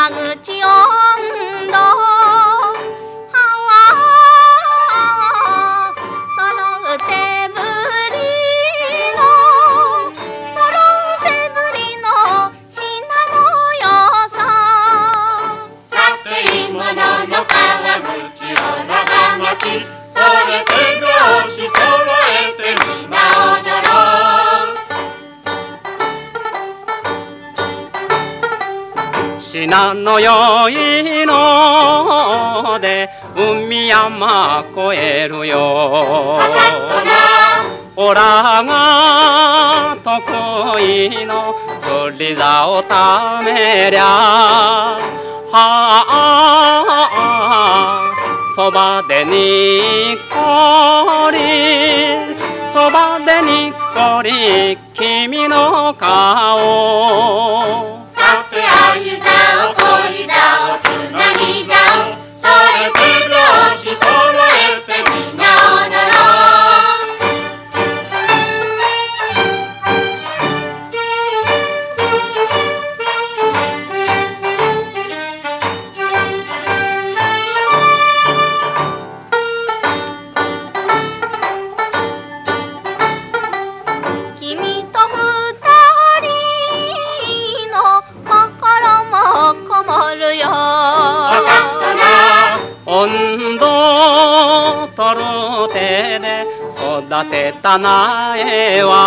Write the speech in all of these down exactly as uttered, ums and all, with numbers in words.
山口温度揃う手振りの揃う手振りの品の良ささて今のの川口を長町それ手拍子揃えてみんな踊ろう信濃よいので海山越えるよおらが得意の釣り竿をためりゃはあそばでにっこりそばでにっこり君の顔さてあゆざお恋ざおつなぎざおそれ手拍子揃えてみんな踊ろ君と二人の心もこもるよ温度とる手で育てた苗は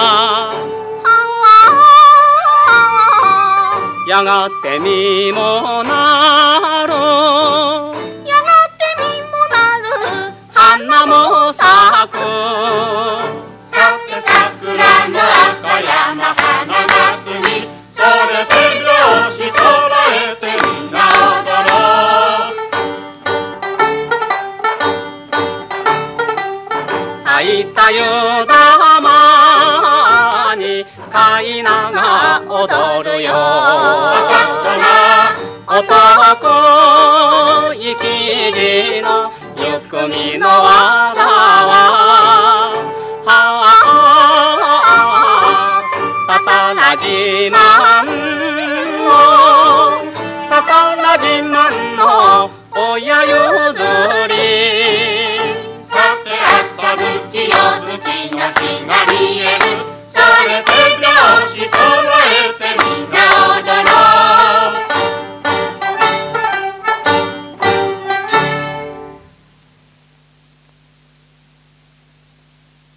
やがて実もなるやがて実もなる花も咲くさて桜の赤山花がすみそれ手拍子揃えてみんな踊ろう咲いた湯玉にカイナが踊るよ男生き字のゆくみのわらはたたら自慢のたたら自慢の親譲りさて朝ぶき夜ぶきの日が見える